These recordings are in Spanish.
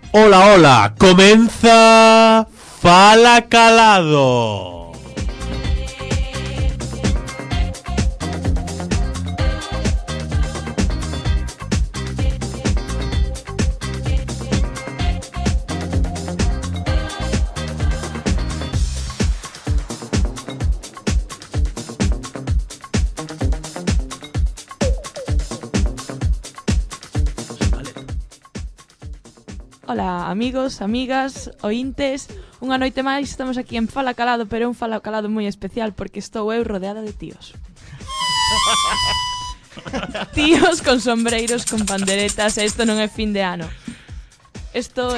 Ola, ola, comeza Fala Calado. Ola, amigos, amigas, ointes. Unha noite máis estamos aquí en Fala Calado, pero é un Fala Calado moi especial porque estou eu rodeada de tíos. Tíos con sombreiros, con panderetas, e isto non é fin de ano. Isto...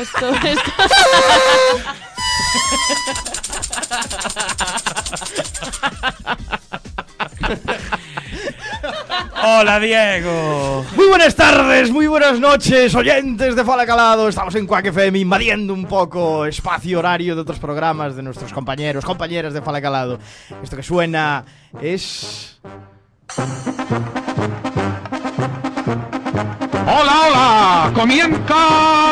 Hola, Diego. Muy buenas tardes, muy buenas noches, oyentes de Fala Calado. Estamos en Quack FM invadiendo un poco espacio horario de otros programas de nuestros compañeros, compañeras de Fala Calado. Esto que suena es... ¡Hola, hola! ¡Comienza!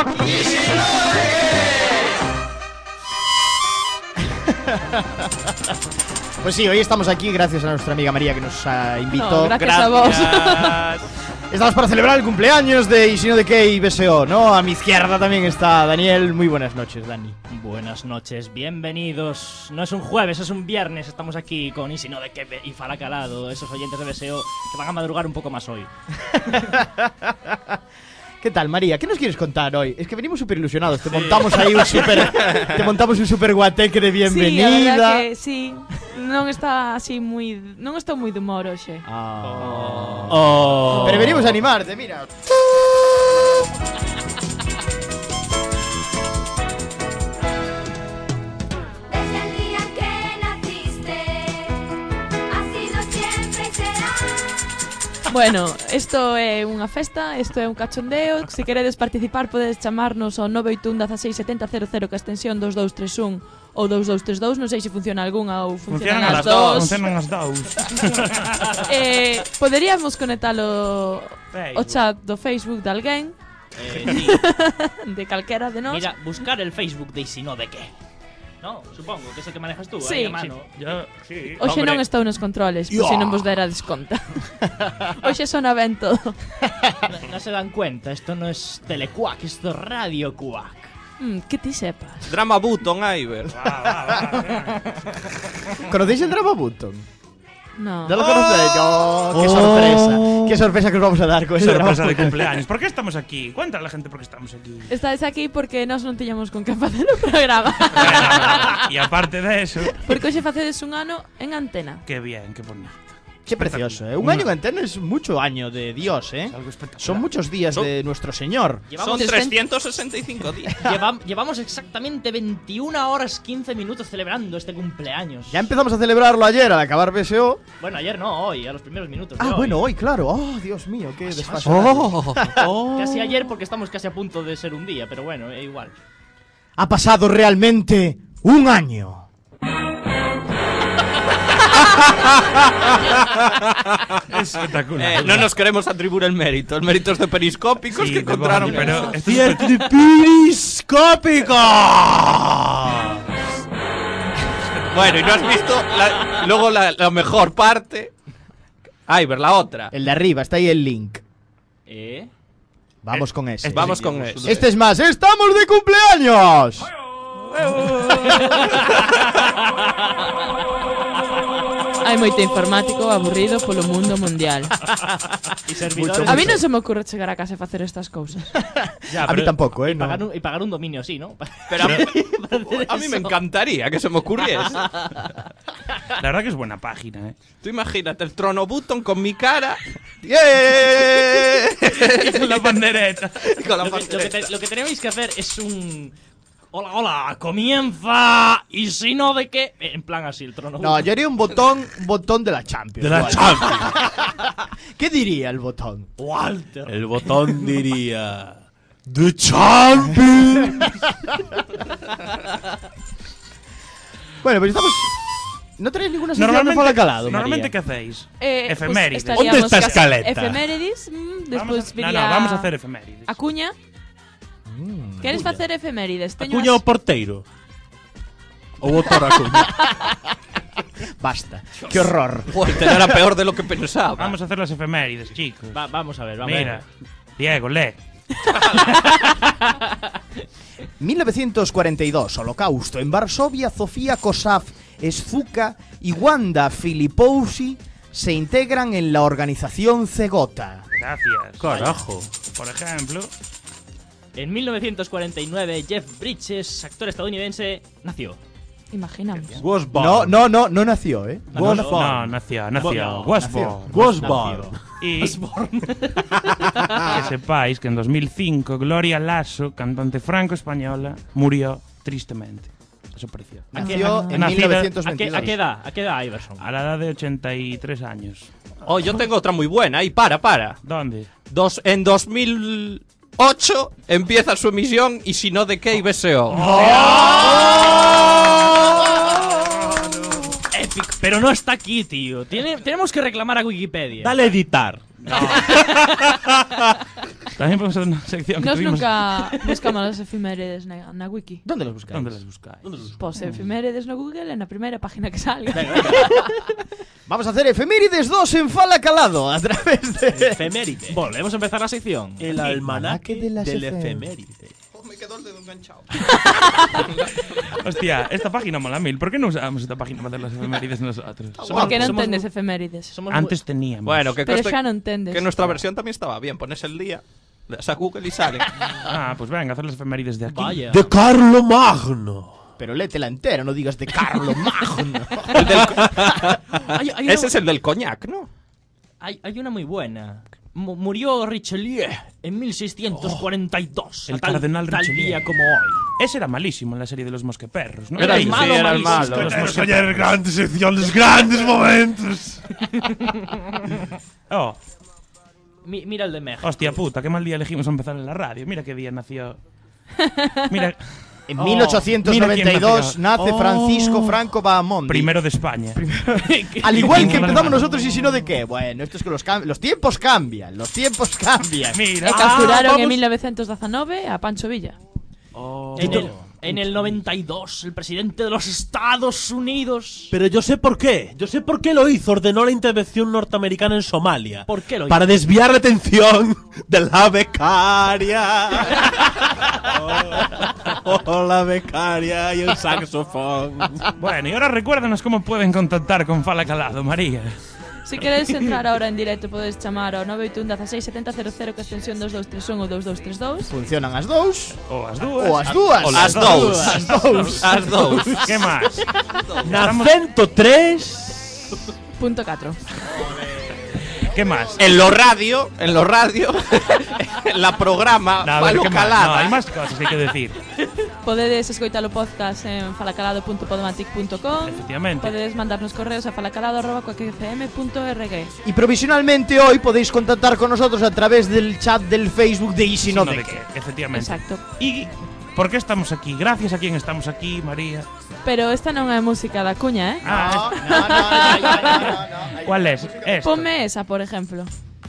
Pues sí, hoy estamos aquí gracias a nuestra amiga María que nos invitó. No, gracias a vos. Estamos para celebrar el cumpleaños de Y si no de qué y BSO, ¿no? A mi izquierda también está Daniel. Muy buenas noches, Dani. Buenas noches, bienvenidos. No es un jueves, es un viernes. Estamos aquí con Y si no de qué y Fala Calado, esos oyentes de BSO que van a madrugar un poco más hoy. ¿Qué tal, María? ¿Qué nos quieres contar hoy? Es que venimos súper ilusionados. Te montamos ahí un súper... Te montamos un súper guateque de bienvenida. Sí, a verdad que sí. Non está así moi... Non estou moi de humor hoxe. Pero venimos a animarte, mira. Bueno, isto é unha festa, isto é un cachondeo. Se queredes participar podedes chamarnos ao 981 16 70 00 que a extensión 2231 ou 2232. Non sei se funciona algunha ou funcionan as dous. Funcionan as dous. Poderíamos conectalo o chat do Facebook de alguén. Sí. De calquera de nós. Mira, buscar el Facebook de Y si no de qué. No, supongo que es el que manejas tú, sí, ahí a mano. Sí. Hoxe non estou nos controles, por se non vos dera desconta. Hoxe sona ben todo. No se dan cuenta, esto no es Telecuac, esto es Radio Cuac. Que ti sepas. Drama Button, Iber. ¿Conocéis el Drama Button? No. ¿No lo conocéis? ¡Oh, qué sorpresa! ¡Qué sorpresa que os vamos a dar con el Drama Sorpresa de Button! cumpleaños. ¿Por qué estamos aquí? Cuéntale a la gente por qué estamos aquí. Estáis aquí porque nós non tiñamos con que facer o programa. Y aparte de eso, Porque hoxe facedes un ano en antena. qué bien, qué bonito. ¡Qué precioso! Un año en antena es mucho año de Dios, ¿eh? Es algo espectacular. Son muchos días de nuestro Señor. Son 365 días. Llevamos exactamente 21 horas 15 minutos celebrando este cumpleaños. Ya empezamos a celebrarlo ayer al acabar BSO. Bueno, ayer no, hoy, a los primeros minutos. Ah, de bueno, hoy. hoy, claro. ¡Oh, Dios mío! ¡Qué desfase! Casi ayer porque estamos casi a punto de ser un día, pero bueno, igual. Ha pasado realmente un año. Espectacular. No nos queremos atribuir el mérito es de periscópicos Sí, que de encontraron. pero esto es ¡Cierto de periscópico! Bueno, y no has visto luego la mejor parte. Iber, la otra. El de arriba, está ahí el link. ¿Eh? Vamos con ese. Vamos con eso. Este es más, ¡estamos de cumpleaños! Hai moito informático aburrido polo mundo mundial. Y servidores. A mí non se me ocurre chegar a casa e facer estas cousas. Ya, A mí pero- tampoco, ¿eh? Y No. pagar un dominio, sí, ¿no? Pero a mí me encantaría que se me ocurriese. La verdad que es buena página, Tú imagínate el Trono Button con mi cara. Con la pandereta. Con la Lo que tenéis que hacer es un... Hola, hola, comienza. Y si no, ¿de qué? En plan así, el trono. No, yo haría un botón de la Champions. De la Igual. Champions. ¿Qué diría el botón? Walter. El botón diría... The Champions. Bueno, pues estamos... ¿No tenéis ninguna sección de Fala Calado, Normalmente, María? ¿qué hacéis? Pues Efemérides. estaríamos ¿Dónde está casi- Escaleta? Efemérides, despois No, viría vamos a hacer efemérides. a cuña. Queres facer efemérides? Teño Acuña o porteiro. Ou o toro Acuña. Basta. Qué horror. Joder, era peor de lo que pensaba. Vamos a hacer las efemérides, chicos. Vamos a ver, vamos Mira, a ver. Diego, lee. 1942, Holocausto. En Varsovia, Zofia Kosav Szpuka y Wanda Filipowski se integran en la organización Cegota. Gracias. Carajo. Por ejemplo, En 1949, Jeff Bridges, actor estadounidense, nació. Imaginamos. Was born. No nació, ¿eh? no, nació. Was born. Was born. Y que sepáis que en 2005 Gloria Lasso, cantante franco-española, murió tristemente. Desapareció. Nació en Nacida- 1922. ¿A qué edad, Iverson? A la edad de 83 años. Oh, yo tengo otra muy buena. Ahí, para. ¿Dónde? En 2008 empieza su emisión y si no, ¿de qué IBSO? Epic, pero no está aquí, tío. Tenemos que reclamar a Wikipedia. Dale a editar. También podemos hacer una sección que Nos tuvimos... nunca buscamos as efemérides na wiki. ¿Dónde los buscáis? ¿Dónde las buscáis? Pos efemérides no Google en la primera página que salga. Vamos a hacer efemérides 2 en Fala Calado a través de... Efeméride. Volvemos a empezar la sección. El almanaque de las del efemérides. efeméride. Me quedó el dedo enganchado. Hostia, esta página mola mil. ¿Por qué no usábamos esta página para hacer las efemérides nosotros? Porque non somos entendes efemérides. Somos Antes teníamos. Bueno, que Pero conste xa non entendes. que nuestra versión también estaba bien. Pones el día, le das a Google y sale. Ah, pues venga, hacer las efemérides de aquí. Vaya. De Carlo Magno. Pero léetela entera, no digas de Carlo Magno. Hay Ese es el del coñac, ¿no? hay una muy buena. Murió Richelieu en 1642. El tal cardenal Richelieu. día como hoy. Ese era malísimo en la serie de los mosqueperros, ¿no? Era el Sí, malo, era el malísimo. malo. Los Queremos mosqueperros. soñar grandes secciones, grandes momentos. Oh, Mira el de México. hostia puta, qué mal día elegimos a empezar en la radio. Mira qué día nació. Mira, En mira quién 1892 nació. nace Francisco Franco Bahamonde. primero de España. Al igual que empezamos nosotros y si no de qué. Bueno, esto es que los tiempos cambian. Los tiempos cambian. Mira. E capturaron en vamos. 1919 a Pancho Villa. En el 92, el presidente de los Estados Unidos. Pero yo sé por qué. Yo sé por qué lo hizo. Ordenó la intervención norteamericana en Somalia. ¿Por qué lo hizo? Para desviar la atención de la becaria. La becaria y el saxofón. Bueno, y ahora recuérdanos cómo pueden contactar con Fala Calado, María. Si queredes entrar ahora en directo podes chamar ao 981 16 70 00 que extensión 2231 ou 2232. Funcionan as dous O as dúas. ou as dúas. O las dos. As dous. As dos. ¿Qué más? Na 103. Punto 4. ¿Qué más? En lo radio, la programa No, a ver, Falo ¿qué más? No, Calada. hay más cosas que hay que decir. Podedes escoitar o podcast en falacalado.podomatic.com. Efectivamente. Podedes mandarnos correos a falacalado@cuacfm.org. Y provisionalmente hoy podéis contactar con nosotros a través del chat del Facebook de Y si no de qué. Efectivamente. Exacto. ¿Y por qué estamos aquí? Gracias a quién estamos aquí, María. Pero esta non é música da cuña, eh? Ah, No. ¿cuál es? Esta. Ponme esa, por ejemplo.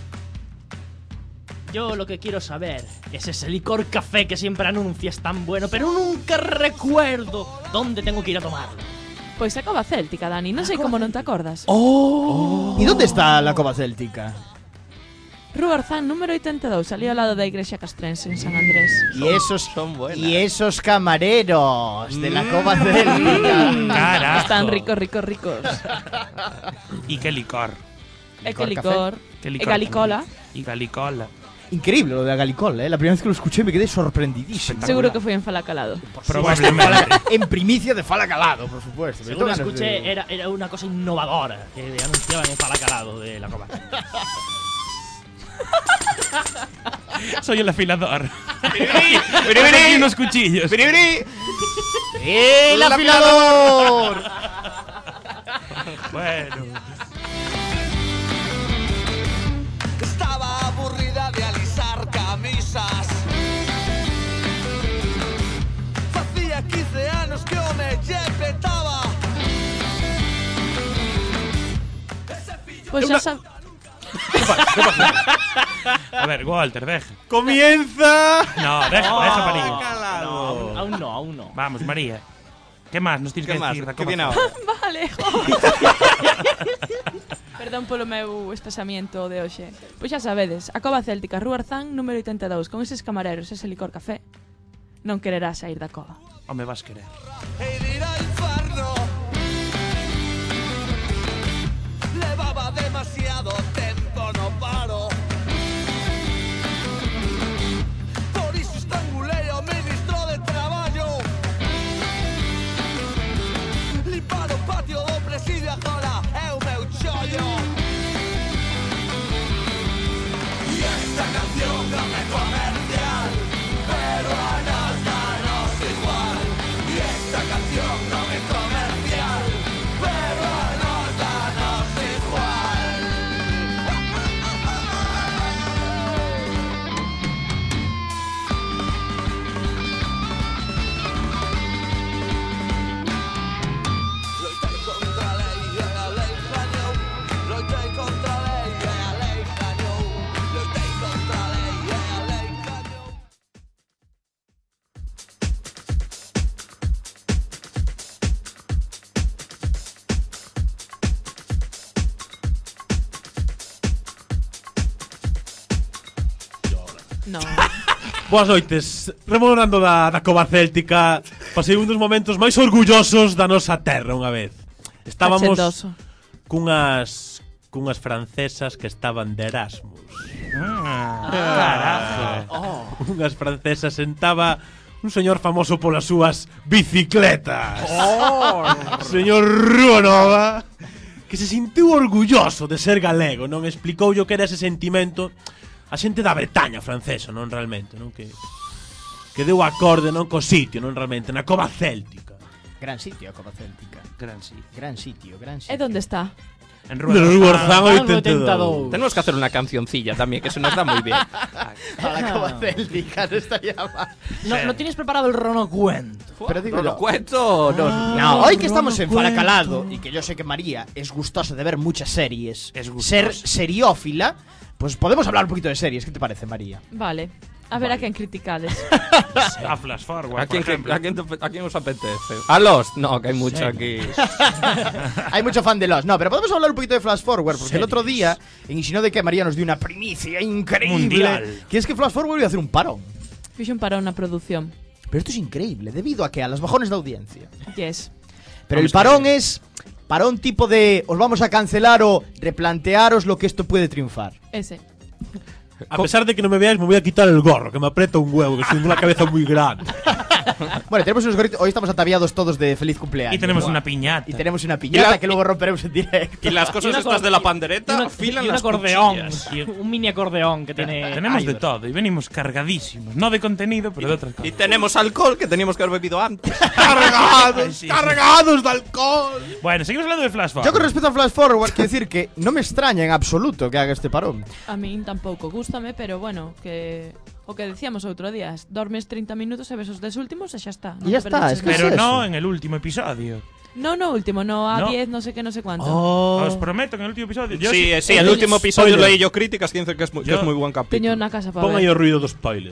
Yo lo que quiero saber es ese licor café que siempre anuncias tan bueno, pero nunca recuerdo dónde tengo que ir a tomarlo. Pois a Cova Céltica, Dani, non sei como non te acordas. ¿Y dónde está la cova céltica? Rúa Orzán, número 82, salía ao lado da igrexa castrense en San Andrés. Son buenas. Y esos camareros de la cova céltica. Carajo. Están ricos. ¿Y qué licor? E que licor. ¿Qué E licor? galicola. Y galicola. Increíble lo de la galicola, ¿eh? La primera vez que lo escuché me quedé sorprendidísimo. Seguro que foi en Falacalado. Probablemente. En primicia de Fala Calado, por supuesto. Me Según tengo ganas escuché, de- era una cosa innovadora que anunciaban en Falacalado de la copa. Soy el afilador. Aquí unos cuchillos. ¡El afilador! Bueno. Estaba aburrida de alisar camisas. Facía 15 anos que o me lle petaba. Pois xa sab... A ver, Walter, deja. ¡Comienza! No, deja María. No, aún no. Vamos, María. ¿Qué más nos tienes ¿Qué que más? decir da ¿Qué Copa viene Celta? ahora? Vale, Perdón polo meu espasamento de hoxe. Pois xa sabedes, a Cova Céltica, Rúa Arzán, número 82, con eses camareros, ese licor café. Non quererás sair da cova. O me vas querer. e ir al inferno. Levaba demasiado tempo no paro. Por iso estrangulei ao ministro de Traballo. Limpar o patio do presidio agora é o meu chollo. E esta canción non é comercial, pero a nos danos igual. Y esta canción no es comercial, pero a nos danos igual. Loitei contra a lei e a lei gañou. Loitei contra a lei e a lei gañou. Loitei contra a lei e a lei gañou. No. Boas noites. Rememorando da Cova Céltica, pasei un dos momentos máis orgullosos da nosa terra unha vez. Estábamos Cachendoso. cunhas francesas que estaban de Erasmus. Carajo. Unhas francesas sentaba un señor famoso polas súas bicicletas. Señor Rúa Nova, que se sentiu orgulloso de ser galego, non explicou o que era ese sentimento a xente da Bretaña francesa, non realmente, non que deu acorde non co sitio, non realmente, na Cova Céltica. Gran sitio a Cova Céltica. Gran sí. Gran sitio, gran sitio. E donde está? En De Rúa Arzán Arzán 82. Tenemos que hacer una cancioncilla también, que se nos da muy bien. A la Cova Céltica no estaría mal. No tienes preparado el ronocuento. Pero digo ¿No lo yo. cuento? No, hoy que estamos en Falacalado y que yo sé que María es gustosa de ver muchas series, Es gustosa. ser seriófila, pues podemos hablar un poquito de series. ¿Qué te parece, María? Vale. A ver a quen criticades. A Flash Forward, ¿A quién, por ejemplo. ¿A quién os apetece? ¿A Lost? No, que hay mucho aquí. Hay mucho fan de Lost. No, pero podemos hablar un poquito de Flash Forward, porque el otro día, en Isino de que María nos dio una primicia increíble. Mundial. Que es que Flash Forward iba a hacer un parón. Fixo un parón na produción. Pero esto es increíble, debido a que a las bajones de audiencia. Yes. Pero el parón es parón tipo de os vamos a cancelar o replantearos lo que esto puede triunfar. Ese. A pesar de que no me veáis, me voy a quitar el gorro, que me aprieta un huevo, que tengo una cabeza muy grande. Bueno, tenemos unos gorritos. Hoy estamos ataviados todos de feliz cumpleaños. Y tenemos ¿no? una piñata. Y tenemos una piñata Y la- que luego romperemos en directo. Y las cosas estas de la pandereta afilan y un las acordeón. cuchillas. Y un mini acordeón que tiene. Tenemos de Iver. todo y venimos cargadísimos. No de contenido, pero de otras Y cosas. tenemos alcohol que teníamos que haber bebido antes. ¡Cargados! Sí, sí. ¡Cargados de alcohol! Bueno, seguimos hablando de Flash Forward. Yo con respecto a Flash Forward quiero decir que no me extraña en absoluto que haga este parón. A min tampouco gústame, pero bueno, que o que decíamos outro día, dormes 30 minutos e ves os 10 últimos e xa está. Y ya te está, perdes es que nada. Pero es eso. no en el último episodio. No, último, no a No. 10, no sé qué, no sé cuánto. Os prometo que en el último episodio. Yo Sí, sí, el el último episodio spoiler. leí yo críticas que dicen que es muy, que Yo- es muy buen Teño capítulo. na casa para Pon aí ver. o ruido do spoiler.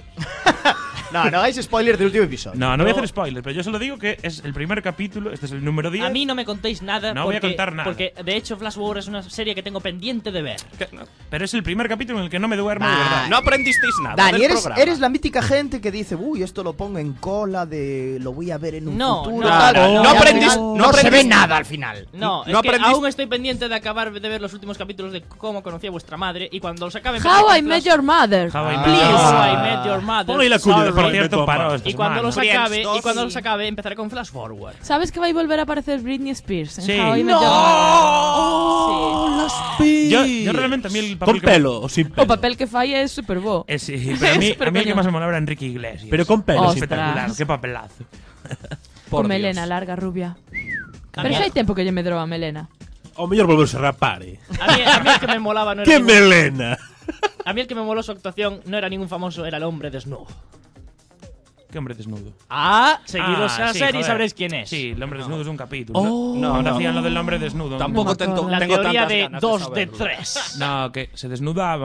No hagáis spoiler del último episodio. No voy a hacer spoiler, pero yo solo digo que es el primer capítulo, este es el número 10. A mí no me contéis nada. No voy a porque, contar nada. Porque de hecho, Flash Forward es una serie que tengo pendiente de ver. Que no, Pero es el primer capítulo en el que no me duermo de Bah. verdad. no aprendisteis nada. Dani, del eres, programa. eres la mítica gente que dice, uy, esto lo pongo en cola de lo voy a ver en un No, futuro. no, tal". no, Y no al aprendís- final no no se ve aprendís- nada al final. No, No es que aprendiste- aún estoy pendiente de acabar de ver los últimos capítulos de Cómo conocí a vuestra madre. Y cuando los acabe. How I Met Your Mother. How I Met Please. Your How I Mother. Met Your Mother. Pon ahí la cuña de Sorry. Por cierto, Toma. paró esta Y cuando semana. los Friends acabe, 2. y cuando los acabe, empezaré con Flash Forward. ¿Sabes que va a volver a aparecer Britney Spears en Sí. How I Met Your Mother? Sí. Yo realmente a mí el papel Con que más- pelo o sin pelo. O papel que fai é super bo. Sí, pero a mí Súper el que coño. más me molaba era Enrique Iglesias. Pero con pelo, Ostras. sin pelo. Espectacular, qué papelazo. Por Con Dios. melena larga, rubia. Pero xa hai tempo que lle medrou a melena. O mellor volverse a rapar, A mí el que me molaba no era ¡Qué ningún- melena! A mí el que me moló su actuación no era ningún famoso, era el hombre desnudo. Qué hombre desnudo. Seguidos a sí, serie joder. sabréis quién es. Sí, el hombre desnudo es un capítulo. No, Cuando no. hacían lo del hombre desnudo. Tampoco No me acuerdo. La tengo teoría tantas de ganas 2 de saberlo. 3. No, que se desnudaban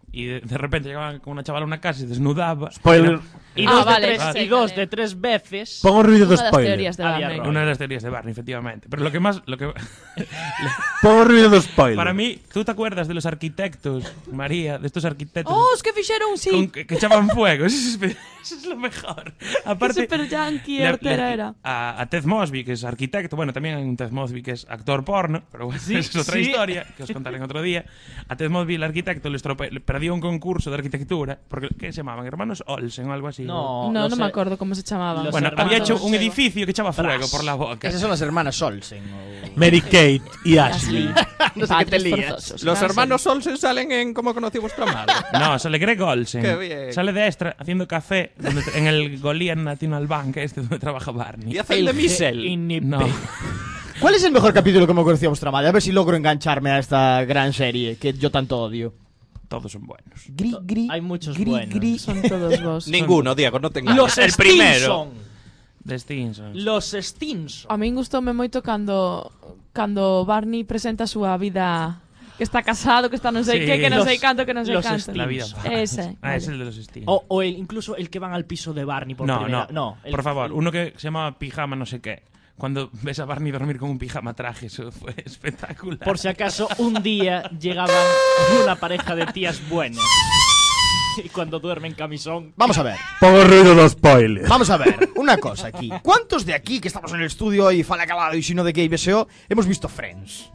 y de repente llegaba con una chavala a una casa y se desnudaba. Spoiler. Y Ah, dos, vale, de, tres, sí, y dos vale. de 3 veces. Pon o ruido do Una das spoiler. teorías de Había Barney. rollo. Una de las teorías de Barney, efectivamente. Pero lo que más... Pon o ruido do spoiler. Para mí, ¿tú te acuerdas de los arquitectos, María? De estos arquitectos Oh, es que fixeron, sí. que echaban fuego. Eso es lo mejor. Aparte, super yankee hortera era. A Ted Mosby, que es arquitecto, bueno, también hay un Ted Mosby que es actor porno, pero bueno, esa es otra sí. historia que os contaré en otro día. A Ted Mosby, el arquitecto, le perdió un concurso de arquitectura, porque ¿qué se llamaban? ¿Hermanos Olsen o algo así? No, No, los no me he- acuerdo cómo se llamaban. los Bueno, hermanos había hecho un Olsen. edificio que echaba fuego por la boca. Esas son las hermanas Olsen. O... Mary Kate y Ashley. No sé qué te Padres lías. forzosos. Los Ah, hermanos Olsen salen en ¿Cómo conocí a vuestra madre? No, sale Greg Olsen. Qué bien. Sale de extra haciendo café en el Goliath National Bank, donde trabaja Barney. Y hacen de Michelle. No. ¿Cuál es el mejor capítulo que me conocí a vuestra madre? A ver si logro engancharme a esta gran serie que yo tanto odio. Todos son buenos. Hay muchos buenos. Son todos vos. Ninguno, Diego, no te engañes. Los El primero. Stinson. De Stinson. Los Stinson. A min gustoume moito cando Barney presenta a súa vida, que está casado, que está non sei Sí. que non Los- sei canto, que non sei los canto. La vida. Ese. Ah, vale. es el de los Stinson. O incluso el que van al piso de Barney por No, primera. no, el- por favor, el- uno que se llama pijama no sé qué. Cuando ves a Barney dormir con un pijama traje, eso fue espectacular. Por si acaso, un día llegaban una pareja de tías buenas. Y cuando duermen camisón. Vamos a ver. Pon o ruido do spoiler. Vamos a ver, una cosa aquí. ¿Cuántos de aquí que estamos en el estudio hoy, Fala Calado y Sino de Gay BSO, hemos visto Friends?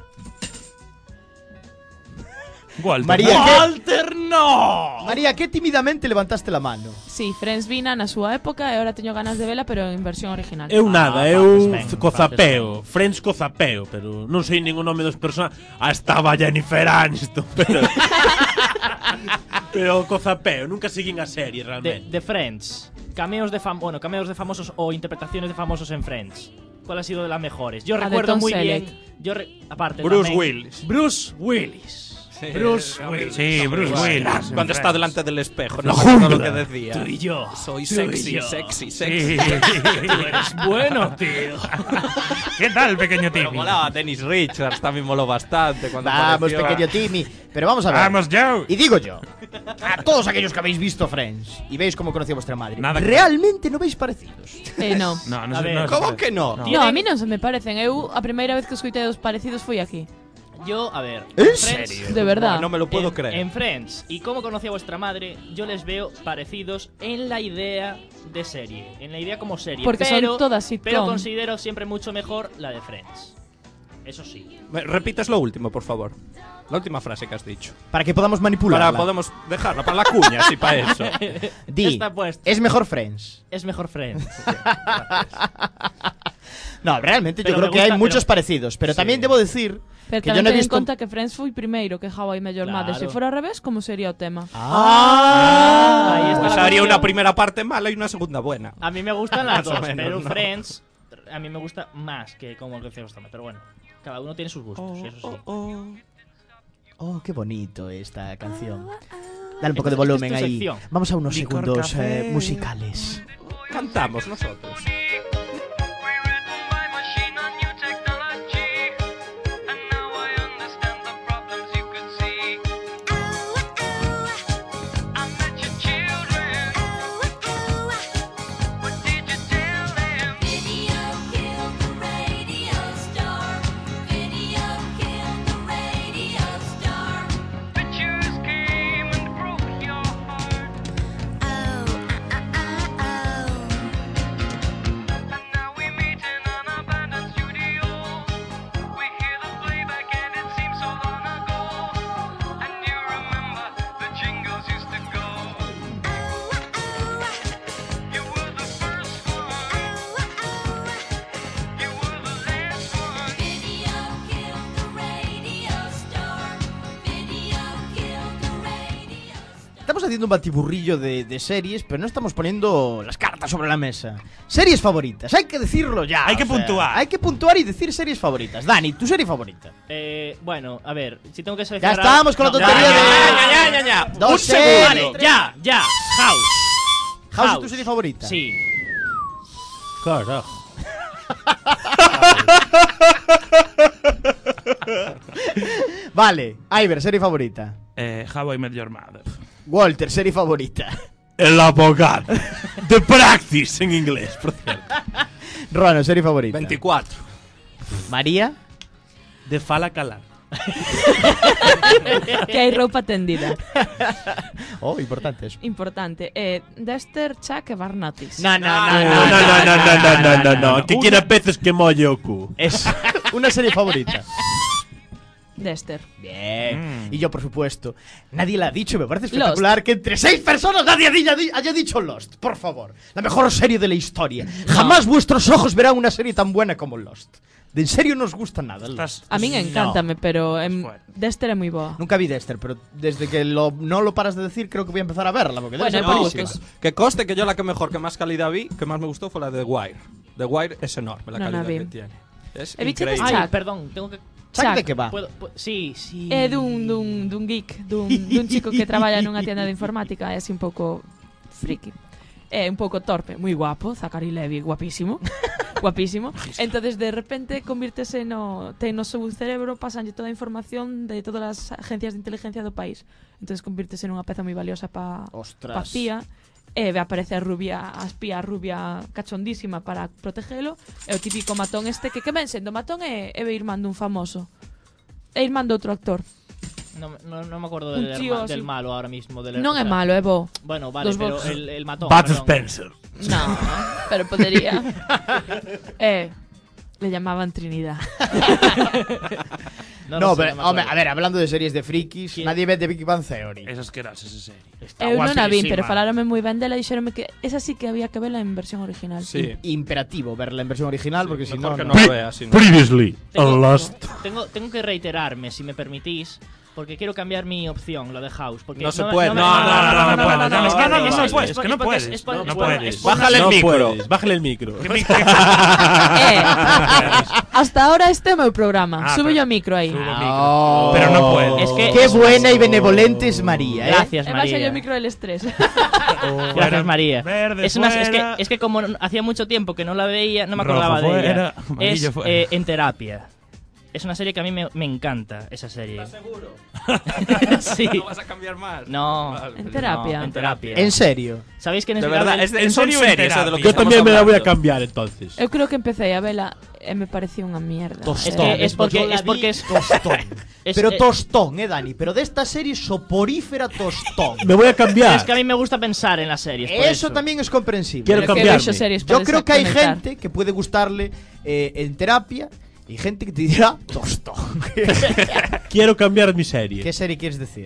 Walter. María, ¡Walter, no! María, ¿qué tímidamente levantaste la mano? Sí, Friends vina na súa época e agora teño ganas de vela, pero en versión original. Eu nada, Frances eu Ben, cozapeo, Friends cozapeo, pero non sei ningún nome dos personajes. Estaba Jennifer Aniston, pero pero cozapeo, nunca seguín a serie realmente. De Friends. Cameos de famosos o interpretaciones de famosos en Friends. ¿Cuál ha sido de las mejores? Yo de recuerdo Tom muy Selleck. bien. Aparte, Bruce también- Willis. Bruce Willis. Bruce Willis. Sí, Bruce Willis. Cuando está delante del espejo, no La sé todo lo jungla. que decía. Tú y yo. Soy Tú y sexy, yo. sexy, Sí. sexy. Tú eres bueno, tío. ¿Qué tal, pequeño Pero Timmy? molaba Dennis Richards, también moló bastante cuando Vamos, apareció. pequeño Timmy. Pero vamos a ver. Vamos, Joe. Y digo yo, a todos aquellos que habéis visto Friends y veis cómo conocí a vuestra madre, Nada que- realmente no veis parecidos. No. No, no A sé. ver, no ¿Cómo sé. que no? No, a mí non se me parecen. Eu a primeira vez que escoitei dos parecidos foi aquí. Yo, a ver. ¿En Friends- serio? De verdad. No me lo puedo en, creer. En Friends y cómo conocí a vuestra madre, yo les veo parecidos en la idea de serie, en la idea como serie. Porque son pero, todas sitcom. Pero considero siempre mucho mejor la de Friends. Eso sí. Repites lo último, por favor. La última frase que has dicho. Para que podamos manipularla. Para podemos dejarla para la cuña, sí, para eso. Di, Está puesto. es mejor Friends. Es mejor Friends. No, realmente Pero yo creo me que hay gusta, muchos pero- parecidos. Pero Sí. también debo decir Pero que yo tamén no he ten en visto... conta que Friends foi primeiro que How I Met Your Mother. Se Claro. fora ao revés, como sería o tema? Ahí está Pues la haría cuestión. una primera parte mala y una segunda buena. A mí me gustan las Más o dos, menos, pero ¿no? Friends a mí me gusta más que como lo que decíamos también. Pero bueno, cada uno tiene sus gustos, y eso sí. Oh, qué bonito esta canción. Dale un poco de Es volumen tu ahí. sección. Vamos a unos Licor segundos café. musicales. Cantamos nosotros. Estamos haciendo un batiburrillo de series, pero no estamos poniendo las cartas sobre la mesa. Series favoritas, hay que decirlo ya. Hay que o sea, puntuar. Hay que puntuar y decir series favoritas. Dani, tu serie favorita. Bueno, a ver, si tengo que Ya seleccionar. estamos con la tontería de. ya. Dos Un series. segundo. Vale, ya. House. House es tu serie favorita. Sí. Carajo. Vale, Iver, serie favorita. How I Met Your Mother. Walter, serie favorita. El abogado. The Practice en inglés, por cierto. Rono, serie favorita. 24. María. De Fala Calado. Que hai roupa tendida. Oh, importante eso. Importante. Dexter, Chuck e Barnatis. No. No. Que quiera peces que molle o cu. Es una serie favorita. Dexter. Bien. Y yo, por supuesto, nadie la ha dicho. Me parece espectacular que entre 6 personas nadie haya dicho Lost. Por favor. La mejor serie de la historia. Jamás vuestros ojos verán una serie tan buena como Lost. De en serio no os gusta nada Lost. A min encántame, pero Dexter é moi boa. Nunca vi Dexter, pero desde que no lo paras de decir, creo que voy a empezar a verla. Porque Bueno, debe ser buenísima. Que conste que yo la que más calidad vi, que más me gustó fue la de The Wire. The Wire es enorme la No la calidad vi. que tiene. Es E bichetes increíble. Chuck. Ay, perdón, tengo que... ¿Sabe de qué va? Sí. É dun geek, dun chico que traballa nunha tienda de informática, é así un pouco friki. É un pouco torpe, moi guapo, Zachary Levi, guapísimo. Guapísimo. Entonces de repente convírtese ten no seu cerebro, pasanlle toda a información de todas as agencias de inteligencia do país. Entonces convírtese nunha peza moi valiosa pa CIA. E aparece a espía rubia cachondísima para protegelo. E o típico matón que ven sendo matón é irmán dun famoso. É irmán de outro actor. No me acuerdo Un tío del así. malo ahora mismo. Non é malo, é bo. Bueno, vale, Dos pero box. el matón. Bud perdón. Spencer. No, pero podría. Le llamaban Trinidad. No, pero, me hombre, acuerdo. a ver, hablando de series de frikis, ¿Quién? nadie ve The Big Bang Theory. Es asquerosa esa serie. Eu non a vin, pero falaronme moi ben dela e dixeronme que esa sí que había que verla en versión original. Sí. Imperativo verla en versión original, porque si Mejor no, que no. no lo veas. Si no. Previously on Lost. Tengo que reiterarme, si me permitís, porque quiero cambiar mi opción, lo de House. Porque No se puede. me- No puedes. no, Es que no, es no por- puedes, es es que no porque puedes. es por- No es por- puedes. es por- Bájale el No micro. puedes, bájale el micro. Hasta ahora este é o meu programa. Ah, Sube pero- o micro aí. Subo micro. Oh. Pero no puedes. Es que- Qué buena y benevolente es María, ¿eh? Gracias, E baixa María. o micro del estrés. Gracias, María. Verde es, una, fuera. es que como hacía mucho tiempo que no la veía, no me Rojo acordaba de fuera, ella. amarillo Es fuera. En terapia. Es una serie que a mí me encanta, esa serie. ¿Estás seguro? Sí. ¿No vas a cambiar más? No. En terapia. No, en terapia. En serio. ¿Sabéis quién es De el verdad, Gabriel? es de, ¿En son serio en series de lo que Yo estamos también me la voy a hablando. cambiar entonces. Eu creo que empecé a vela e me pareció unha mierda. Tostón. Es porque Yo la es porque vi es tostón. es- Pero eh, tostón, Dani. Pero de esta serie soporífera tostón. Me voy a cambiar. Es que a mí me gusta pensar en las series. por Eso también es comprensible. Quiero Pero que cambiarme. vexo series Yo para creo que hay desconectar. gente que puede gustarle en terapia y gente que te dirá tostón. Quiero cambiar mi serie. ¿Qué serie quieres decir?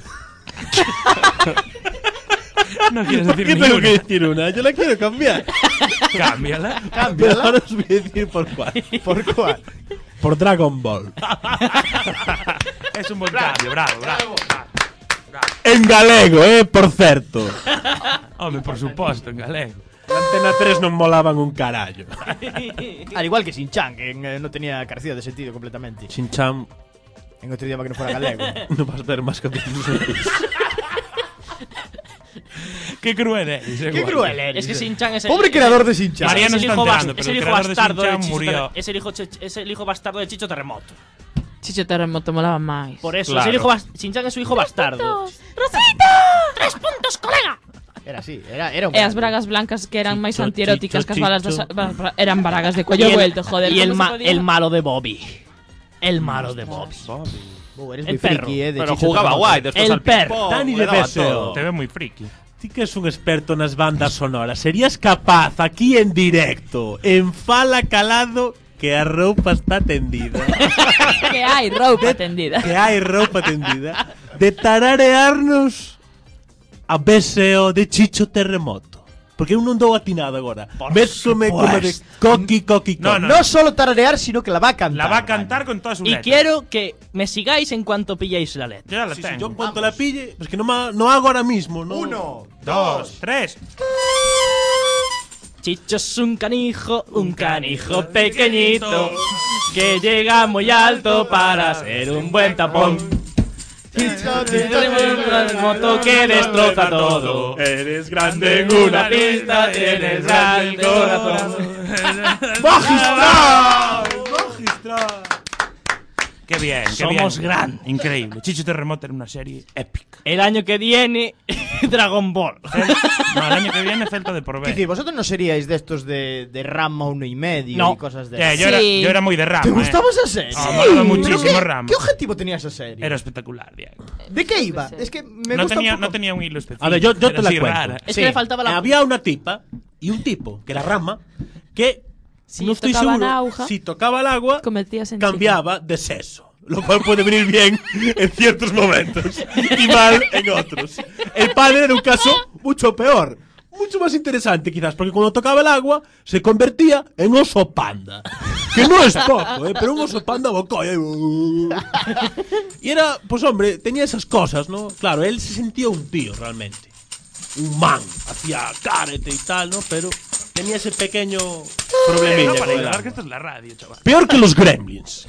No quieres ¿Por decir qué tengo que ninguna. decir una? Yo la quiero cambiar. Cámbiala. Pero Cámbiala. ahora os voy a decir por cuál. ¿Por cuál? Por Dragon Ball. Es un buen cambio, bravo. En galego, por certo. Hombre, por supuesto, en galego. Na Antena 3 non molaban un carallo. Al igual que Shin-Chan, que no tenía carecía de sentido completamente. Shin-Chan, En otro idioma que no fuera galego. no vas a ver más capítulos. Qué cruel eres. ¡Qué cruel eres! Es que Shin-Chan es Pobre creador de Shin-Chan. María no es el está hijo enterando, es pero el el hijo creador de bastardo de Shin-Chan Chicho murió. es el hijo bastardo de Chicho Terremoto. Chicho Terremoto molaba máis. Por eso, Claro. es el hijo Shin-Chan es su hijo bastardo. Era así, era un... E as bragas blancas que eran máis Chicho, antieróticas que as chicho, balas chicho. eran bragas de cuello vuelto, joder. y ¿cómo se podía? el malo de Bobby. El malo de Bobby. Eres el muy friki, perro. de Pero Chicho jugaba Terremoto. guay, después El al perro. ping-pong, Dani le de daba Beseo. todo. Te ve muy friki. Ti que es un experto nas bandas sonoras, serías capaz aquí en directo, en Fala Calado, que a roupa está tendida, Que hai roupa tendida. que hai roupa tendida, de tararearnos a BSO de Chicho Terremoto. Porque eu non dou atinado agora. Métome como de coqui. No, No solo tararear, sino que la va a cantar. La va a cantar con toda su Y letra. quiero que me sigáis en cuanto pilléis la letra. Yo ya la Sí, tengo. yo en cuanto la pille, pues que no hago ahora mismo, ¿no? 1, 2, 3. Chicho es un canijo pequeñito, que llega muy alto para ser un buen tapón. Moto que destroza todo. Eres Grande en una pista, tienes gran corazón. ¡Magistral! ¡Magistral! Qué bien, qué Somos bien. grandes. Increíble. Chicho Terremoto era una serie épica. El año que viene, Dragon Ball. No, el año que viene Celta de por ¿Qué decir, ver. vosotros no seríais de estos de Rama 1,5 No. y cosas de Yo Sí. era muy de Rama. ¿Te gustaba esa serie? Ah, molaba ¿Pero muchísimo qué, Rama. ¿Qué objetivo tenía esa serie? Era espectacular, Diego. ¿De qué iba? sé. Es que me No gusta tenía, un poco. no tenía un hilo específico. A ver, yo Era te la así cuento. rara. Es que le faltaba la... Había una tipa y un tipo, que era Rama, que Si no estoy tocaban seguro auja, si tocaba el agua, convertías en cambiaba de sexo. Lo cual puede venir bien en ciertos momentos y mal en otros. El padre era un caso mucho peor. Mucho más interesante quizás, porque cuando tocaba el agua se convertía en oso panda. Que no es poco, pero un oso panda bocoya. Y era, pues hombre, tenía esas cosas, ¿no? Claro, él se sentía un tío realmente. Un man, hacía karate y tal, ¿no? Pero tenía ese pequeño problemilla. No, con para el ignorar agua. que esto es la radio, chaval. Peor que los gremlins.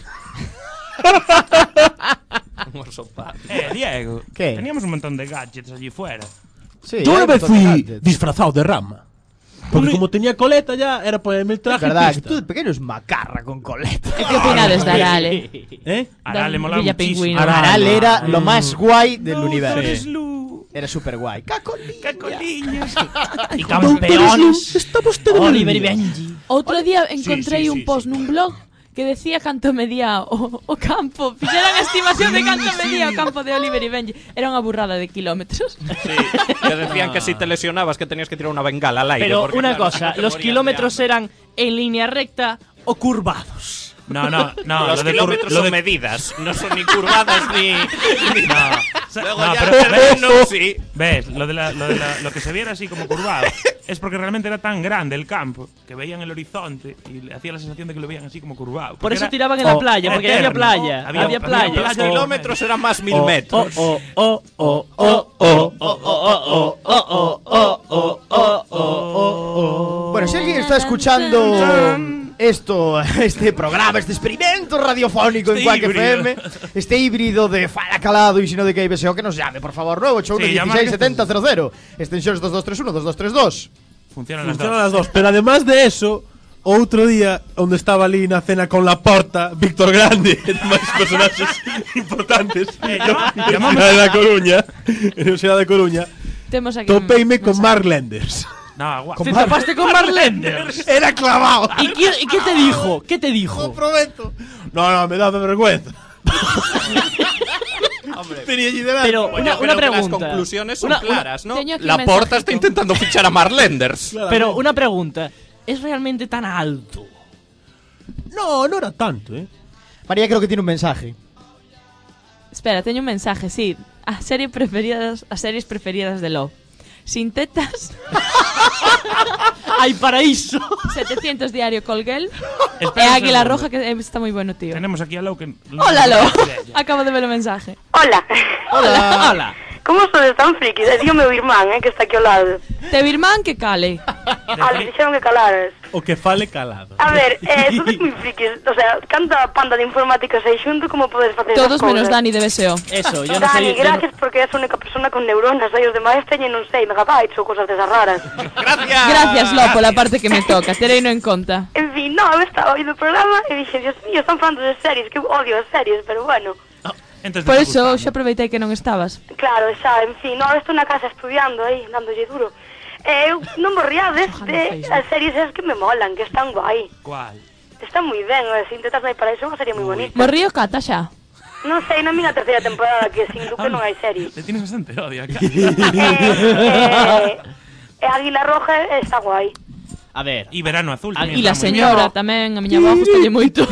Un oso panda. Diego. ¿Qué? Teníamos un montón de gadgets allí fuera. Sí, Yo hay una un vez montón de fui gadgets. disfrazado de Rama. Porque como tenía coleta ya, era ponerme el Es traje y verdad, que pista. tú de pequeño es macarra con coleta. E que opinades de Arale? ¿Eh? Arale molaba Villa muchísimo. Pingüino. Aral era lo más guay del No, universo. Torres Lu. Era súper guay. ¡Cacoliña! Cacoliños. Y campeones. Está vostede Oliver y mal. Benji. Outro día encontrei sí, un sí, post nun blog que decía canto medía o campo. Fixeran a estimación de canto medía o campo de Oliver y Benji. Era unha burrada de kilómetros. Sí, que decían que si te lesionabas que tenías que tirar una bengala al aire. Pero porque, una claro, cosa, te los morías kilómetros de hambre. eran en línea recta o curvados. No. Los lo de kilómetros lo son de medidas, no son ni curvadas ni. Luego no, ya pero el terreno, sí. ves, lo que se viera así como curvado es porque realmente era tan grande el campo que veían el horizonte y le hacía la sensación de que lo veían así como curvado. Por Porque eso era tiraban en la playa, porque había eterno. playa. Había playa. Los kilómetros eran más 1000 metros. Bueno, si alguien está escuchando esto, este programa, este experimento radiofónico en Este Quack híbrido. FM, este híbrido de Fala Calado y si no de KBSO, que nos llame, por favor, 981 Sí, 16 70 00, extensiones 2231, 2232. Funcionan las Funcionan dos. las dos. Pero además de eso, outro día onde estaba ali na cena con Laporta, Víctor Grande, e máis personaxes importantes llamamos- Universidade da Coruña, Universidade da Coruña, Temos aquí topeime con mensaje. Mark Lenders. No, guau. Te topaste con Marlenders. Era clavado. ¿Y qué te dijo? ¿Qué te dijo? Prometo. No, me daba vergüenza. Tenía allí delante. Pero Pues una yo creo que las pregunta. conclusiones son Una- claras, ¿no? Teño aquí La un Porta está mensajito. intentando fichar a Marlenders. Pero una pregunta. ¿Es realmente tan alto? No era tanto, María creo que tiene un mensaje. Espera, teño un mensaje, sí. As series preferidas de Love. Sin tetas, ¡Hay paraíso! 700 diario Colgel e Espera un Águila segundo. Roja, que está moi bueno, tío. Tenemos aquí a Lau que. Hola, Lo. Acabo de ver o mensaje. Hola. ¡Hala! Como sodes tan frikis? Digo meu irmán, que está aquí ao lado. Te birmán que cale. Le dixeron que calaras. O que fale calado. A ver, sodes moi frikis. O sea, canta panda de informática sei xunto, como podes facer Todos esas menos cousas? Dani de BSO. Eso, yo no Dani, soy... gracias porque és a única persona con neuronas. Aí os demais teñen, non sei, megabytes ou cosas desas raras. Gracias. Gracias, Lo, pola parte que me toca. Terei no en conta. En fin, no, estaba oído o programa e dixe, Dios mío, están falando de series, que eu odio as series, pero bueno. Entonces, Por te eso, gustaba. xa aproveitei que non estabas. Claro, xa, en fin, no, estou na casa estudiando aí, dándolle duro. Eu non me riades de as series esas que me molan, que están guai. ¿Cuál? Está moi ben, sin tetas non hai para iso, é unha serie moi bonita. Morrío Cata xa. Non sei, na miña terceira temporada que sin Duque non hai serie. Le tienes bastante odio acá. E Águila Roja está guai. A ver, Y Verano Azul. Ah, también E la está muy señora tamén, a miña avó gustalle moito.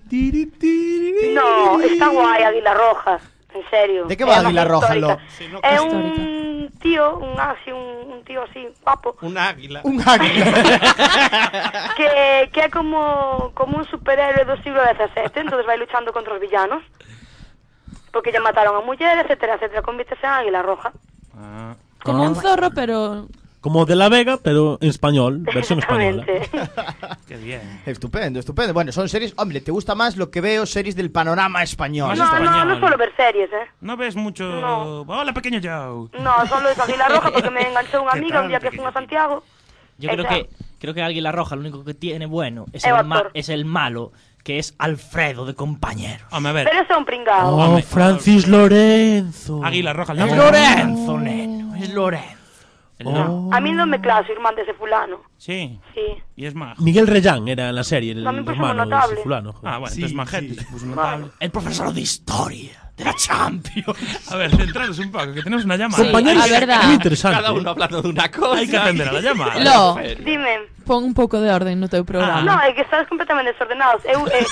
No, está guai Águila Roja. En serio. De que va É unha Águila Roja, histórica. Lo? É un tío, un tío así, guapo, Un águila. Un águila. que é como un superhéroe do siglo XVII, entonces vai luchando contra os villanos. Porque lle mataron a muller, etcétera, etcétera, convítese en Águila Roja. Ah. Como un zorro, pero... Como de la Vega, pero en español, versión española. Exactamente. Qué bien. Estupendo, estupendo. Bueno, son series... Hombre, ¿te gusta más lo que veo series del panorama español? Más No, español. no suelo ver series, No ves mucho. No. Hola, pequeño Joe. No, solo es Águila Roja porque me enganchó unha ¿Qué amiga tal, un día que fui a Santiago. yo creo que Águila Roja lo único que tiene bueno es El el, actor. es el malo, que es Alfredo de compañeros. Home, a ver. Pero ese é un pringao. Oh, Francis Lorenzo. Águila roja, Es no. Lorenzo, neno, es Lorenzo. A mí non me claso, irmán dese fulano. Sí. Sí. Y es majo. Miguel Reyán era en la serie, el A mí me puso hermano notable. de fulano. joder. Ah, bueno, Sí, entonces majete. sí. Se puso notable. El profesor de historia de la Champions. A ver, centraros un poco, que tenemos una llamada. Sí, Compañeros, a verdad. muy interesante. Cada uno hablando de una cosa. Hay que atender a la llamada. Lo, Dime. pon un pouco de orden no teu programa. No, é que estás completamente desordenados.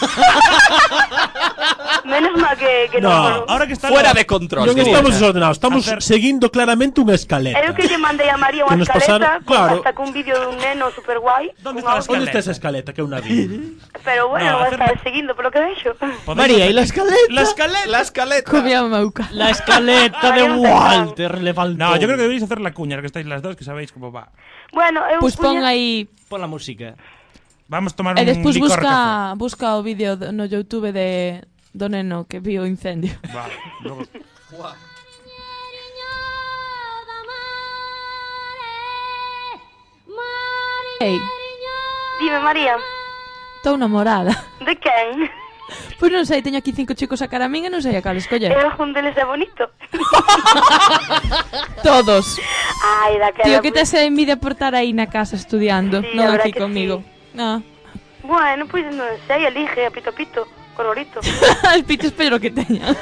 Menos mal que No, Ahora que está Fuera Lo- de control. Non quería. estamos desordenados, estamos Hacer- seguindo claramente unha escaleta. Eu que lle mandei a María Que unha nos escaleta pasaron- claro. hasta cun vídeo dun neno super guai. ¿Dónde un está la audio. Onde está esa escaleta que eu non vi? Pero bueno, No, non hacerme- estás seguindo polo que vexo. María, ¿y la escaleta? La escaleta. La escaleta. Comía mauca. La escaleta de Vaya un Walter le faltó. No, yo creo que deberéis hacer la cuña, que estáis las dos, que sabéis cómo va. Bueno, eu Pois pon aí Pon la música. Vamos a tomar e un despois licor café. busca o vídeo no YouTube do neno que viu o incendio. Vale, luego... Ei, Dime, María, estou namorada. de quen? Pois non sei, teño aquí 5 chicos a cara a min e non sei a cal escoller. Algún deles é bonito. Todos. Ai, daquela... Tío, que te hace envidia por estar aí na casa estudiando, Sí, non a verdad aquí que comigo. Ah. Bueno, pois non sei, elige a pito pito, colorito. El pito espero que teña.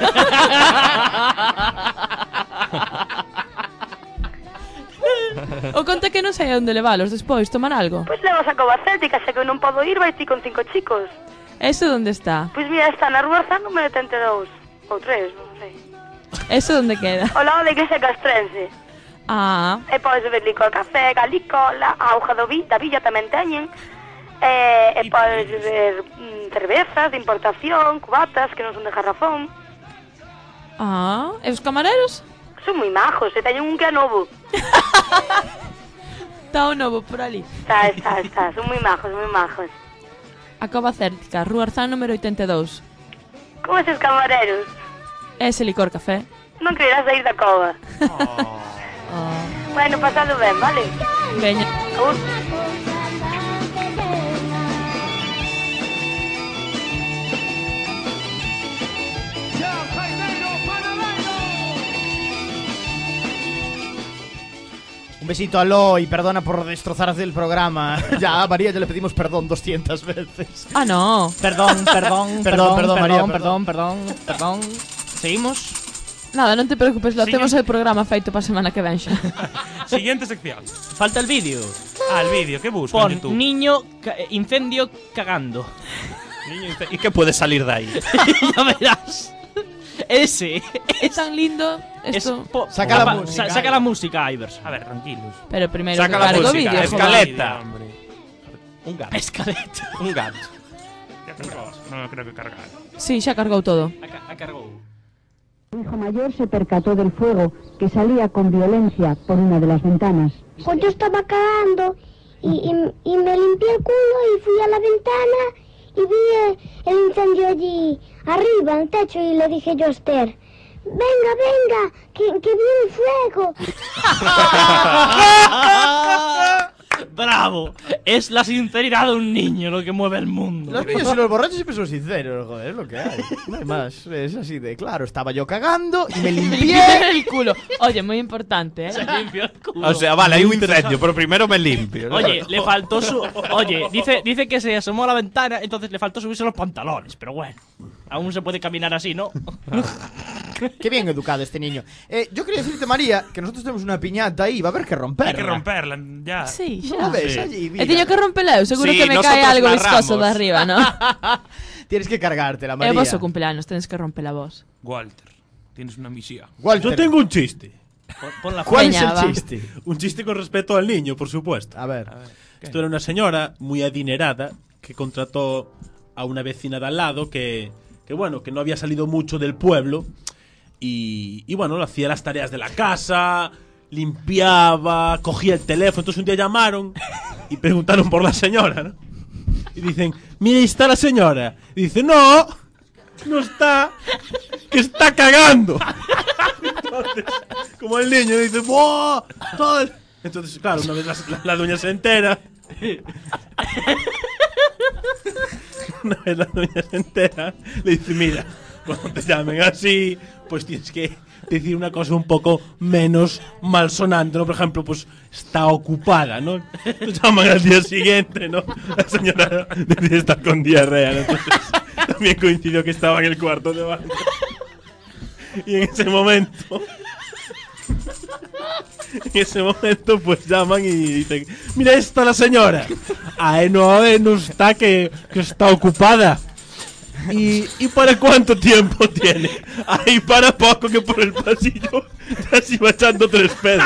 O conta que non sei a onde levalos despois, tomar algo. Pois levas a cova céltica, xa que eu non podo ir, vai ti con 5 chicos. Eso onde está? Pois mira, está na rúa Zan número 82. Ou 3, non sei. Eso onde queda? Ao lado da iglesia castrense. Ah, E podes beber licor café, galicola, a auga da villa tamén teñen. E podes beber cervezas de importación, cubatas que non son de garrafón. ah, e os camareros? Son moi majos, e teñen un que é novo. Está o novo por ali. Está, son moi majos, moi majos. A Cova Cértica, Rúa Arzán número 82. Como eses camareros? Ese licor café. Non quererás sair da cova. Oh. Bueno, pasado ben, vale? Veña. Agur. Un besito a Lo y perdona por destrozarte el programa. Ya a María ya le pedimos perdón 200 veces. Ah, no. Perdón, María, perdón. Seguimos. Nada, non te preocupes, lo Sí. temos el programa feito para semana que ven xa. Siguiente sección. Falta el vídeo. Ah, el vídeo, ¿qué buscas Pon en YouTube? niño incendio cagando. ¿Y qué puede salir de ahí? Ya verás. Ese. É tan lindo esto. Saca la música, Saca la música, Ivers. A ver, tranquilos. Pero primeiro Saca que la cargo o música, vídeo. escaleta. joder. Hombre. Un gato. Escaleta. Un gato. Ya cargó. No creo que cargar. Sí, xa cargou todo. A cargou. Mi hijo mayor se percató del fuego que salía con violencia por una de las ventanas. Pues yo estaba cagando y me limpié el culo y fui a la ventana y vi el incendio allí arriba, en el techo, y le dije yo a Esther, venga, que vi un fuego. ¡Bravo! Es la sinceridad de un niño lo que mueve el mundo. Los niños y los borrachos siempre son sinceros, joder, es lo que hay. No hay más. Es así de claro, estaba yo cagando y me Me limpié. limpié el culo. Oye, muy importante, ¿eh? Se limpió el culo. O sea, vale, hay un incendio, pero primero me limpio. ¿no? Oye, le faltó su... Oye, dice que se asomó a la ventana, entonces le faltó subirse los pantalones. Pero bueno, aún se puede caminar así, ¿no? Qué bien educado este niño. Yo quería decirte, María, que nosotros tenemos una piñata ahí, va a haber que romperla. Hay que romperla, ya. Sí, ¿No xa. lo ves Sí. allí? E teño que rompela eu, seguro Sí, que me cae nosotros algo la viscoso de ramos. arriba, ¿no? Tienes que cargártela, É María. o vosso cumpleaños, tenes que rompela vos. Walter, tienes una misión. Walter, Yo tengo un chiste. Pon la ¿cuál Veña, es el va. chiste? Un chiste con respecto al niño, por supuesto. A ver. Esto era una señora muy adinerada que contrató a una vecina de al lado que bueno, que no había salido mucho del pueblo y bueno, hacía las tareas de la casa, limpiaba, cogía el teléfono. Entonces un día llamaron y preguntaron por la señora, ¿no? Y dicen, mira, ¿y está la señora? Y dice, no está, que está cagando. Entonces, como el niño dice, ¡buah! Todo. Entonces, claro, una vez la doña se entera. Una vez la doña se entera, le dice, mira, cuando te llamen así, pues tienes que decir una cosa un poco menos malsonante, ¿no? Por ejemplo, pues está ocupada, ¿no? Te llaman al día siguiente, ¿no? La señora decide estar con diarrea, ¿no? Entonces, también coincidió que estaba en el cuarto de baño. Y en ese momento, pues llaman y dicen, mira, está la señora. No está, que está ocupada. ¿Y para cuánto tiempo tiene? Ay, para poco, que por el pasillo ya se iba echando 3 pedos.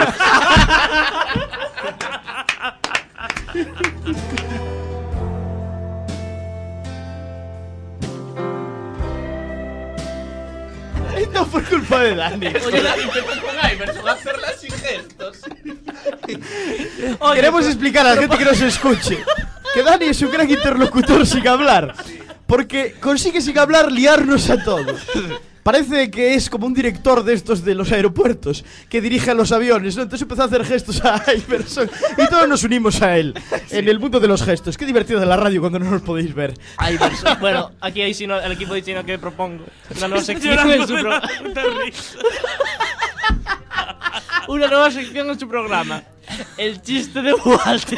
No por culpa de Dani. Oye, intento con Iverson hacerla sin gestos. Queremos explicar a la gente que nos escuche que Dani es un gran interlocutor sin hablar, porque consigue sin hablar liarnos a todos. Parece que es como un director de estos de los aeropuertos que dirige a los aviones, ¿no? Entonces empezó a hacer gestos a Iverson y todos nos unimos a él en el mundo de los gestos. Qué divertido de la radio cuando no nos podéis ver. Iverson. Bueno, aquí hay el equipo de Chino que propongo una nueva sección en su programa. Una nueva sección en su programa. El chiste de Walter.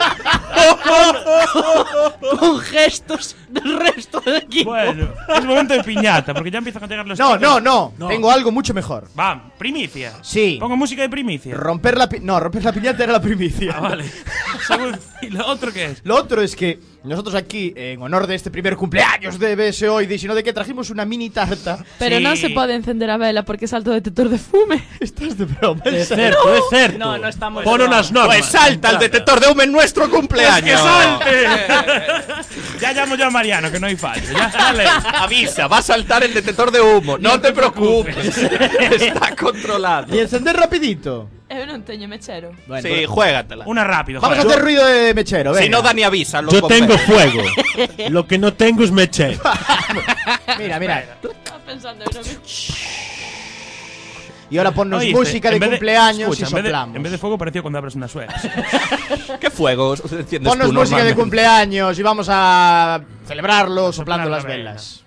con gestos del resto del equipo. Bueno, es momento de piñata, porque ya empiezan a llegar los... No. Tengo algo mucho mejor. Va, primicia. Sí. Pongo música de primicia. Romper la piñata era la primicia. Ah, vale. ¿Y lo otro qué es? Lo otro es que nosotros aquí, en honor de este primer cumpleaños de BSO y de sino de que trajimos una mini tarta. Pero non se pode encender a vela porque salta o detector de fume. Estás de broma. Es cierto, es cierto. No estamos. Pon unas normas. Pues salta el detector de humo en nuestro cumpleaños. ¡Que salte! Ya llamo yo a Mariano, que no hay fallo. Ya sale. Avisa, va a saltar el detector de humo. No te preocupes. Está controlado. Y encender rapidito. Eu non teño mechero. Bueno, Sí, juégatela. Una rápido. vamos a joder. hacer ruido de mechero, venga. Si no, Dani avisa. Yo tengo fuego. Lo que no tengo es mechero. Mira. Estaba pensando en un... Y ahora ponnos Oíste, música de en vez cumpleaños escucha, y soplamos. En vez de fuego pareció cuando abres unas suelas. ¿Qué fuego enciendes Ponnos tú música de normalmente? cumpleaños y vamos a celebrarlo soplando las las velas.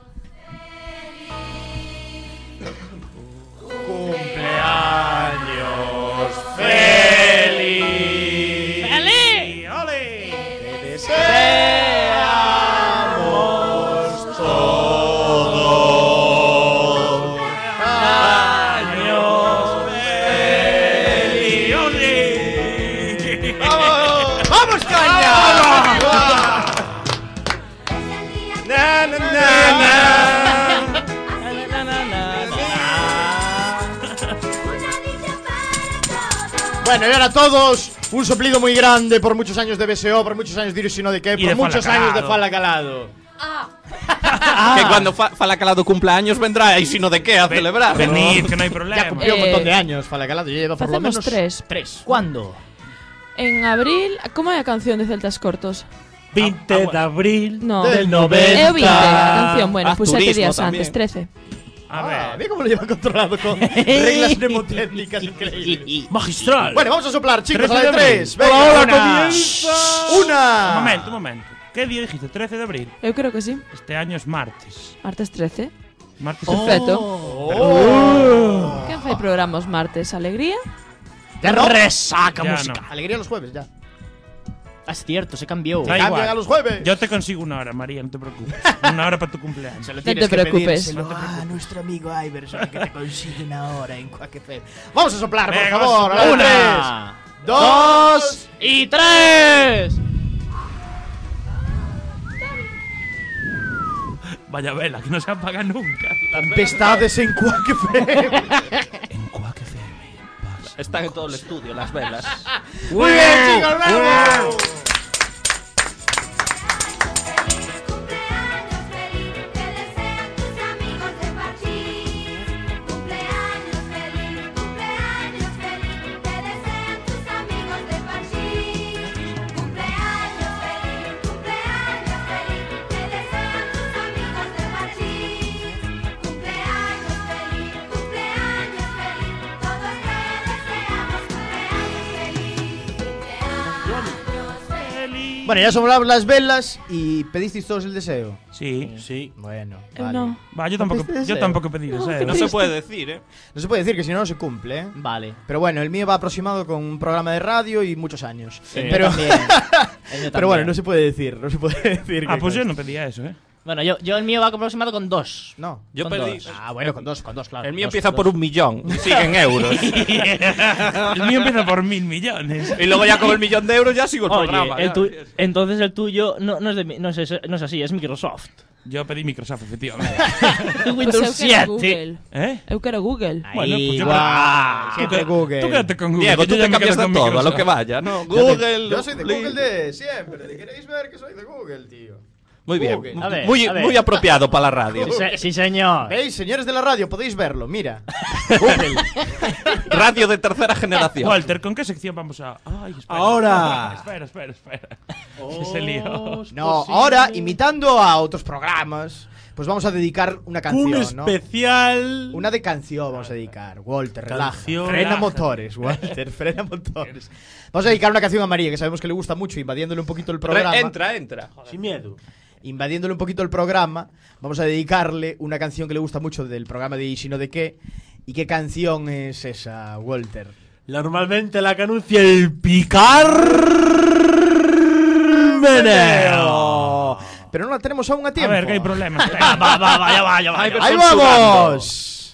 ¡Cumpleaños feliz! ¡Feliz! ¡Ole! Te deseamos todos ¡Años feliz! ¡Ole! ¡Vamos, caña! ¡Na, na, na, na! Bueno, y ahora todos, un soplido muy grande por muchos años de BSO, por muchos años de Iris y no de qué, Y por de muchos Fala años de Calado. Fala Calado. Que cuando Fala Calado cumpleaños vendrá y si no de qué a celebrar. Venid, que no hay problema. Ya cumplió un montón de años Fala Calado, ya lleva por lo Facemos menos 3. ¿Cuándo? En abril, como é a canción de Celtas Cortos? 20 de abril No. del É o 90. 20 a canción, bueno, pues 7 Turismo días también. antes, 13. A ver. Mira cómo lo lleva controlado con reglas mnemotécnicas increíbles. magistral. Bueno, vamos a soplar, chicos, 13 a la de de abril. 3. Venga, Hola, una. comienza. Una. Un momento. ¿Qué día dijiste? 13 de abril. Eu creo que sí. Este año es martes. Martes 13. Martes Perfecto. Oh. Quen fai programas martes? Alegría? Ya no. Resaca Ya música. Alegría los jueves, ya. Es cierto, se cambió. Da Cambian igual. a los jueves. Yo te consigo una hora, María, no te preocupes. Una hora para tu cumpleaños. Se lo No tienes te que preocupes. pedírselo a nuestro amigo Iverson que te consigue una hora en Quack FM. Vamos a soplar, por Venga, favor. vamos a A la soplar. de 3, 2. Y 3. Vaya vela, que no se apaga nunca. Tempestades en Quack FM. En Quack FM. Están en todo el estudio las velas. Muy bien, chicos, bravo. Cumpleaños feliz, todos te deseamos cumpleaños feliz. Bueno, ya sobraron las velas y pedisteis todos el deseo. Sí. Sí. Bueno, Eu vale. no. Va, yo tampoco pedí deseo. No se puede decir, ¿eh? No se puede decir que si no, no se cumple, ¿eh? Vale. Pero bueno, el mío va aproximado con un programa de radio y muchos años. El mío Pero, también. El mío pero también. bueno, no se puede decir, no se puede decir. Ah, que pues yo conste. no pedía eso, ¿eh? Bueno, yo el mío va aproximado con 2. No. Yo Con pedí. dos. Ah, bueno, con dos, claro. El mío Dos, empieza por dos. 1 millón y sigue en euros. El mío empieza por 1.000 millones. Y luego ya con el 1 millón de euros ya sigo el Oye, programa. ya. entonces el tuyo no es así, es Microsoft. Yo pedí Microsoft, efectivamente. Windows Pues eu quero 7. Google. ¿Eh? Eu quero Google. Bueno, pues yo guau, siempre Google. Tú quédate con Google. Diego, que tú yo ya te me cambias quedo de con todo, a lo que Microsoft. vaya, ¿no? Google. Yo soy de Link. Google de siempre. ¿Queréis ver que soy de Google, tío? Muy bien. Google. A ver, muy, a ver. muy apropiado para la radio. Sí, señor. ¿Veis, señores de la radio? Podéis verlo, mira. Google. Radio de tercera generación. Walter, ¿con qué sección vamos a...? Ay, espera. Ahora. Espera. Se lío. No, ahora, imitando a otros programas, pues vamos a dedicar una canción, Un ¿no? especial. Una de canción vamos a dedicar. Walter, relaja. Canción. Frena Relaja. motores, Walter, frena motores. Vamos a dedicar una canción a María, que sabemos que le gusta mucho, invadiéndole un poquito el programa. Entra. Sin miedo. Invadiéndole un poquito el programa, vamos a dedicarle una canción que le gusta mucho del programa de Y si no de qué. ¿Y qué canción es esa, Walter? Normalmente la que anuncia el Picarmeneo. Pero no la tenemos aún a A tiempo. ver, que hay problemas. Vaya. ¡Ahí vamos!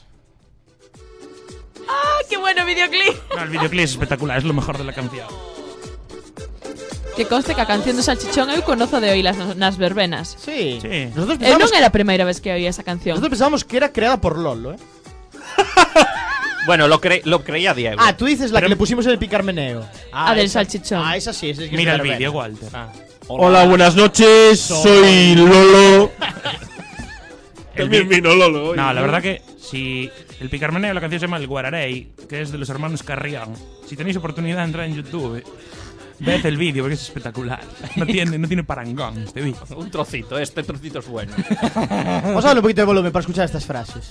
¡Ah, qué bueno videoclip! No, el videoclip es espectacular, es lo mejor de la canción. Que conste que a canción do Salchichón eu conozo de oílas nas verbenas. Sí. Sí. Nosotros Eu non pensamos, era a primeira vez que oía esa canción. nosotros pensábamos que era creada por Lolo, ¿eh? Bueno, lo creía Diego. Ah, tú dices la que le pusimos en el Picarmeneo. A del esa- Salchichón. Ah, esa sí, esa es que Mira es el de vídeo, verbena. Walter. Hola, buenas noches. Soy Lolo. También vino Lolo hoy. No, la verdad que si el Picarmeneo, la canción se llama El Guararey, que es de los hermanos Carrión. Si tenéis oportunidad de entrar en YouTube, ved el vídeo porque es espectacular. No tiene parangón este vídeo. Un trocito, este trocito es bueno. Vamos a darle un poquito de volumen para escuchar estas frases.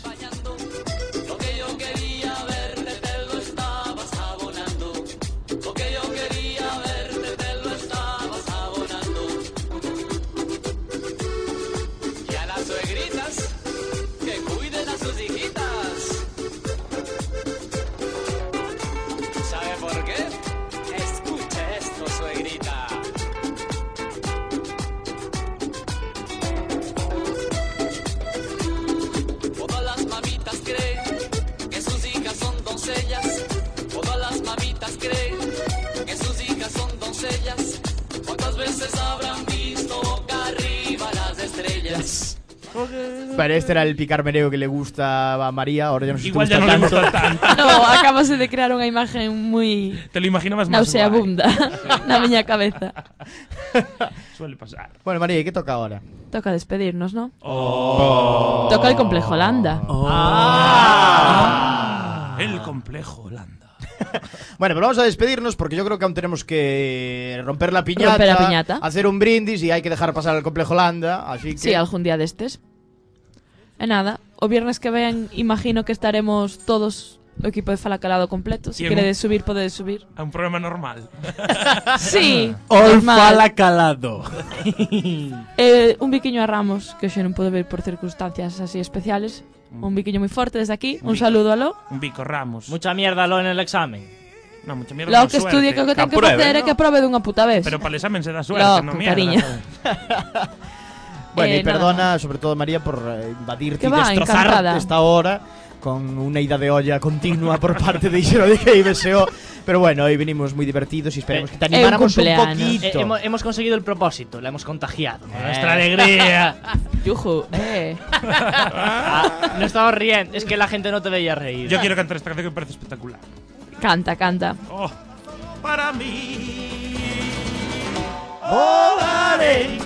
Y a las suegritas que cuiden a sus hijitas. ¿Sabe por qué? Escuche esto, suegrita. Todas las mamitas creen que sus hijas son doncellas. Todas las mamitas creen que sus hijas son doncellas. ¿Cuántas veces habrán visto boca arriba las estrellas? Pero este era el Picarmeneo que le gusta a María. Ahora ya no sé si te Igual ya gusta no le tanto. gusta tanto. No, acabas de crear unha imagen moi Te lo imaginabas más guay. nauseabunda na miña cabeza. Suele pasar. Bueno, María, ¿y qué toca ahora? Toca despedirnos, ¿no? Oh. Toca el complejo Holanda. El complejo Holanda. Bueno, pero vamos a despedirnos porque yo creo que aún tenemos que romper la piñata, Romper la piñata. hacer un brindis y hay que dejar pasar al complejo Holanda. Así que Sí, algún día destes. E nada, o viernes que ven imagino que estaremos todos o equipo de Fala Calado completo. Si Y en queredes subir, podedes subir. A un programa normal. Sí, All normal. Fala Calado. Un biquiño a Ramos, que hoxe non pude ver por circunstancias así especiales. Un biquiño moi forte desde aquí. Un saludo a Lo. Un bico Ramos. Mucha mierda lo en el examen. No, mucha mierda. Lo no, que suerte. estudie que o que ten que apruebe, facer é ¿no? que aprobe dunha puta vez. Pero para el examen se da suerte, Loco, no mierda. cariño. bueno, y nada. perdona sobre todo María por invadirte Que y va, destrozar encantada. esta hora con una ida de olla continua por parte de Isero de KBSO. Pero bueno, hoy venimos muy divertidos y esperemos que te un animáramos un cumpleaños. poquito. Hemos conseguido el propósito, la hemos contagiado. Nuestra alegría. Yuju, No estaba riendo, es que la gente no te veía reír. Yo quiero cantar esta canción que me parece espectacular. Canta, canta. Oh, para mí. Volaré,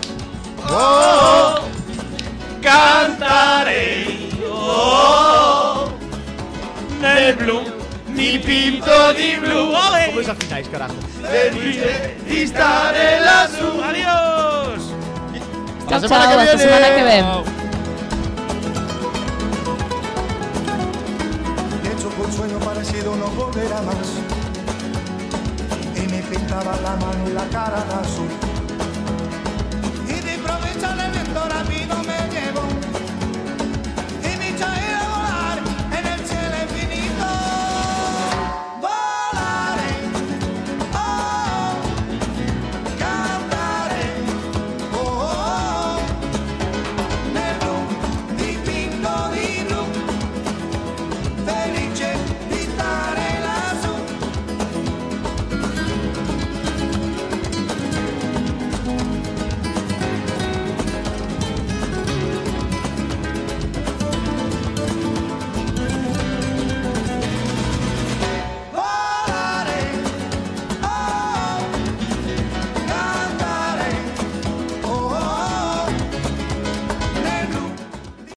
Cantaré. Oh, nel blu, ni pinto di blu. ¿Cómo desafináis, carajo? Y estaré la su. Adiós. Chao, semana chao, que hasta viene. semana que ven. Hecho por sueño parecido no volverá más. Y me pintaba la mano y la cara de azul.